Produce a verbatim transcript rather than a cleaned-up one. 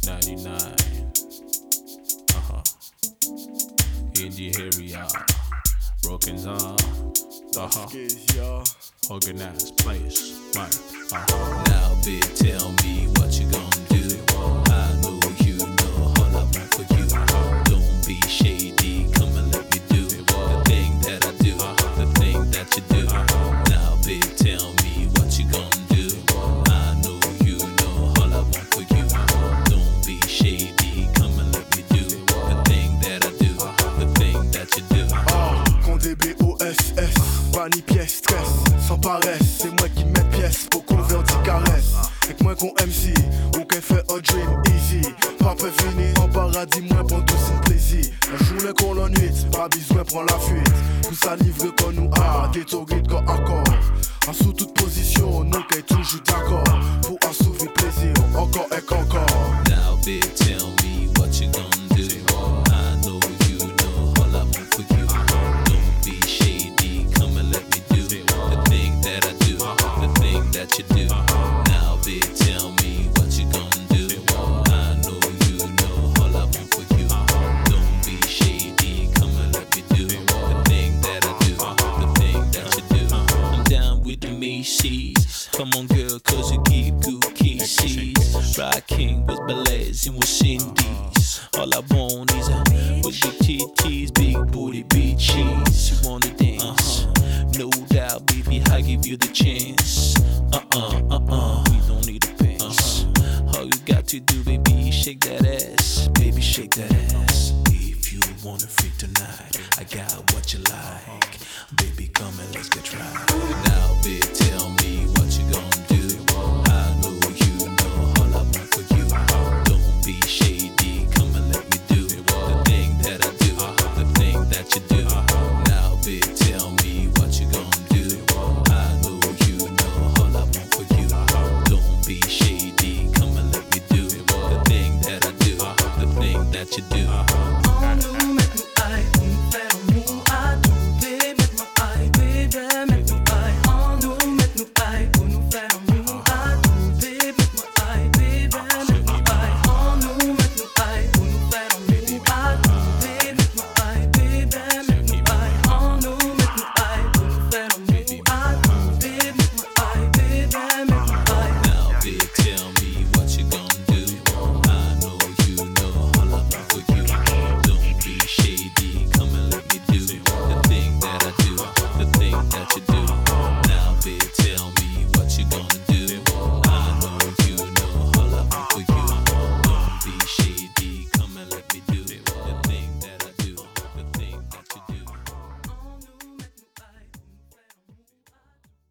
ninety-nine. Uh-huh. In the area. Broken arm. Uh-huh. Organized place. Man. Uh-huh. Now, bitch, tell me what you gonna do. I know you know all I want for you. Don't be shady, come and let me do the thing that I do, the thing that you do. Now, bitch, tell me what you gonna do. I know you know all I want for you. Don't be shady, come and let me do the thing that I do, the thing that you do. Ah, Condé B O S S, pas ni pièce, stress, sans paresse. C'est moi qui mets pièce pour convertir caresse. Avec moi qu'on M C, ou qu'elle fait un dream easy. Pas fait fini, en paradis, moi pour tout sin plaisir. La journée qu'on l'ennuie, pas besoin prendre la fuite. Tout ça livre qu'on nous a, détoride comme accord. En sous toute position, nous qu'est toujours d'accord. Pour assouvir plaisir, encore et encore. Now, bitch, tell me what you gonna do. I know you know all I want for you. Don't be shady, come and let me do the thing that I do, the thing that you do. Now, bitch, tell me what you gonna do. I know you know all I want for you. Don't be shady, come and let me do the thing that I do, the thing that you do. I'm down with the Macy's. Come on, girl, cause you give good kisses. Rocking with ballets and with Cindy's. All I want is a with big titties, big booty, big cheese. You wanna dance? No doubt, baby, I give you the chance. Uh-uh, uh-uh, we don't need a pants. All you got to do, baby, shake that ass. Baby, shake that ass. If you wanna freak tonight, I got what you like. Baby, come and let's get right. Now, bitch, tell me what you gonna do.